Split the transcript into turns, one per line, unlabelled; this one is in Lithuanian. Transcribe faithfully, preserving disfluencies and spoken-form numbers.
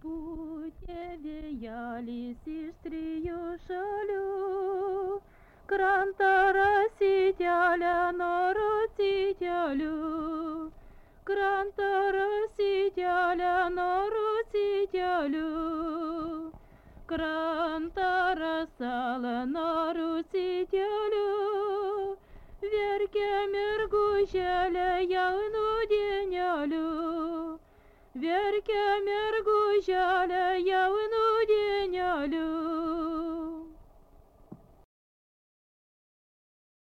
Pūtė vėjelis iš trijų šalių, krantą rasitelę norusitelių, krantą rasitelę norusitelių, krantą rasalą norusitelių, verkia mergužėlė jaunų dienelių. Verkia mergužėlė jaunų